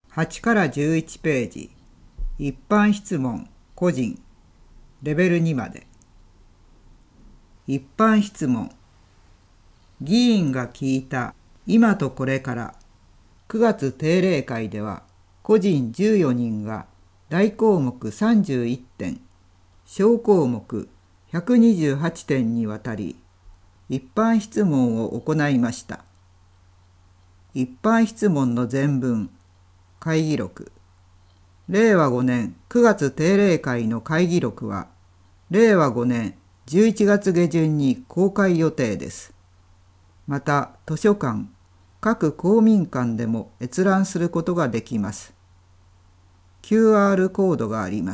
8から11ページ、一般質問、個人、レベル2まで。一般質問。議員が聞いた今とこれから9月定例会では、個人14人が大項目31点、小項目128点にわたり、一般質問を行いました。一般質問の全文、会議録。令和5年9月定例会の会議録は、令和5年11月下旬に公開予定です。また、図書館、各公民館でも閲覧することができます。QR コードがあります。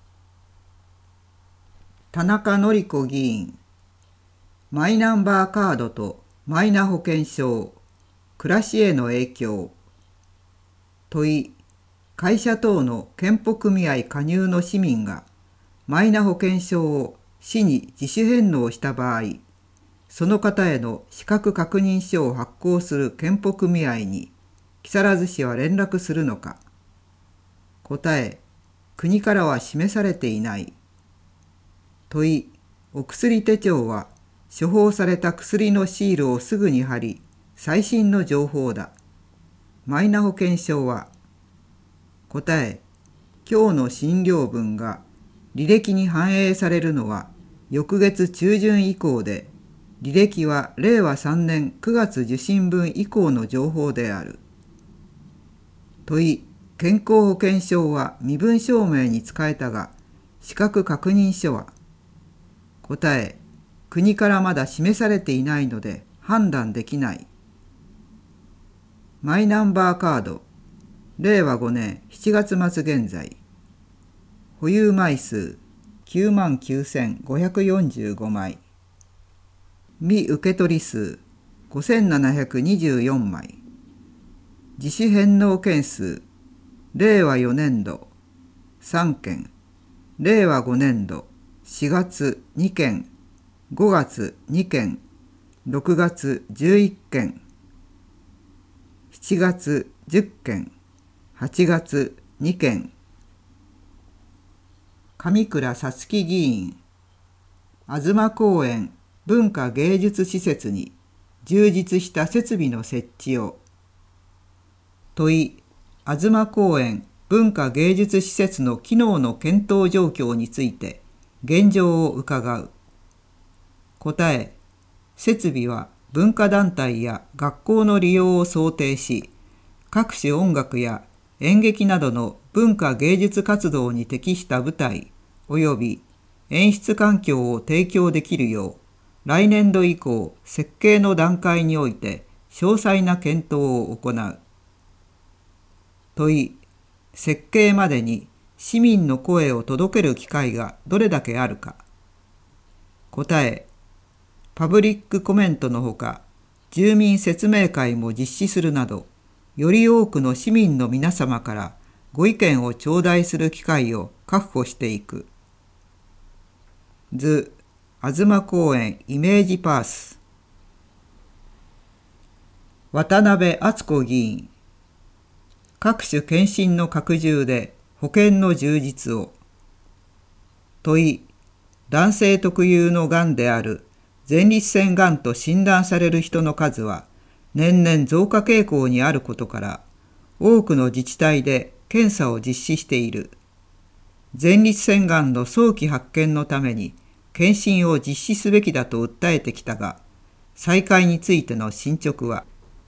田中典子議員。マイナンバーカードとマイナ保険証、暮らしへの影響。問い、会社等の健保組合加入の市民がマイナ保険証を市に自主返納した場合、その方への資格確認書を発行する健保組合に木更津市は連絡するのか。答え、国からは示されていない。問い、お薬手帳は処方された薬のシールをすぐに貼り、最新の情報だ。マイナ保険証は。答え、今日の診療分が履歴に反映されるのは翌月中旬以降で、履歴は令和3年9月受診分以降の情報である。問い、健康保険証は身分証明に使えたが、資格確認書は。答え、国からまだ示されていないので判断できない。マイナンバーカード、令和5年7月末現在。保有枚数99,545枚。未受取数5,724枚。自主返納件数、令和4年度3件、令和5年度4月2件、5月2件、6月11件、7月10件、8月2件。上倉さつき議員。東公園文化芸術施設に充実した設備の設置を。問い、東公園文化芸術施設の機能の検討状況について現状を伺う。答え、設備は文化団体や学校の利用を想定し、各種音楽や演劇などの文化芸術活動に適した舞台及び演出環境を提供できるよう、来年度以降設計の段階において詳細な検討を行う。問い、設計までに市民の声を届ける機会がどれだけあるか。答え、パブリックコメントのほか、住民説明会も実施するなど、より多くの市民の皆様からご意見を頂戴する機会を確保していく。図、東公園イメージパース。渡辺敦子議員。各種検診の拡充で保険の充実を。問い、男性特有のがんである前立腺がんと診断される人の数は年々増加傾向にあることから、多くの自治体で検査を実施している。前立腺がんの早期発見のために検診を実施すべきだと訴えてきたが、再開についての進捗は。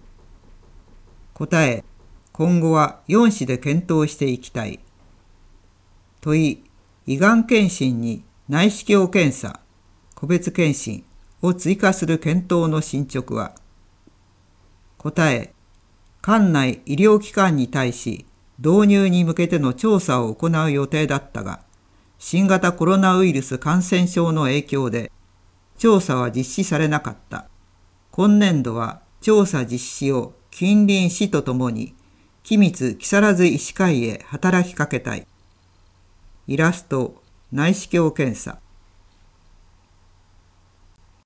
答え、今後は4市で検討していきたい。問い、胃がん検診に内視鏡検査、個別検診を追加する検討の進捗は。答え、管内医療機関に対し導入に向けての調査を行う予定だったが、新型コロナウイルス感染症の影響で調査は実施されなかった。今年度は調査実施を近隣市とともに君津木更津医師会へ働きかけたい。イラスト、内視鏡検査。